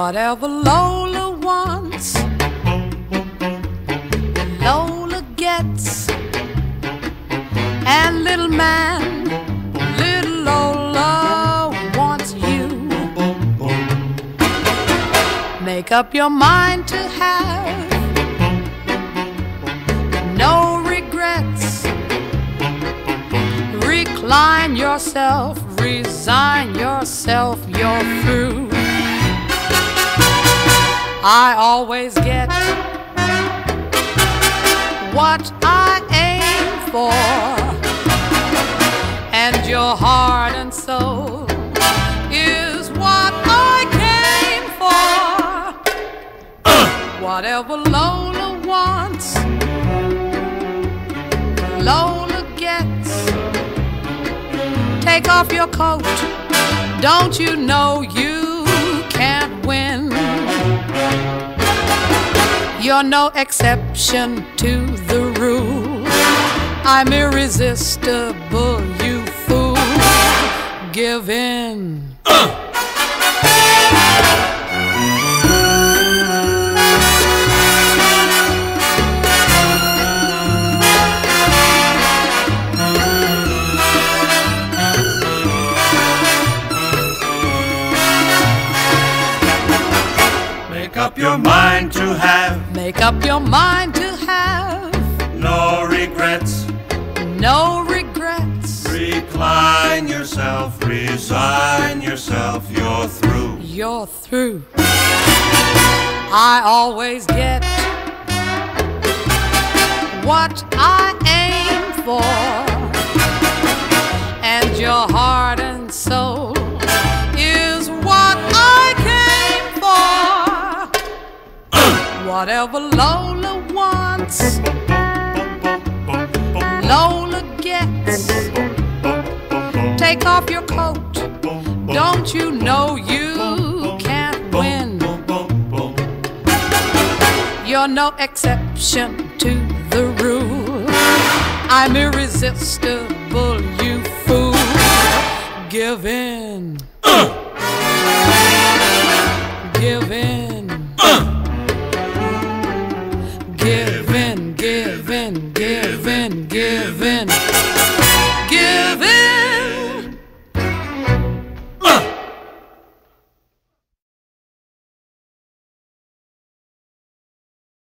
Whatever Lola wants, Lola gets. And little man, little Lola wants you. Make up your mind to have no regrets. Recline yourself, resign yourself, you're through. I always get what I aim for, and your heart and soul is what I came for. Whatever Lola wants, Lola gets. Take off your coat, don't you know you can't win? You're no exception to the rule. I'm irresistible, you fool. Give in. Make up your mind to have. Make up your mind to have No regrets. no regrets. Recline yourself, resign yourself, you're through. You're through. I always get what I aim for, and your heart and soul is what I came for. Whatever Lola wants, Lola gets. Take off your coat, don't you know you can't win? You're no exception to the rule. I'm irresistible, you fool. Give in. Give in. Give in, give in, give in, give in.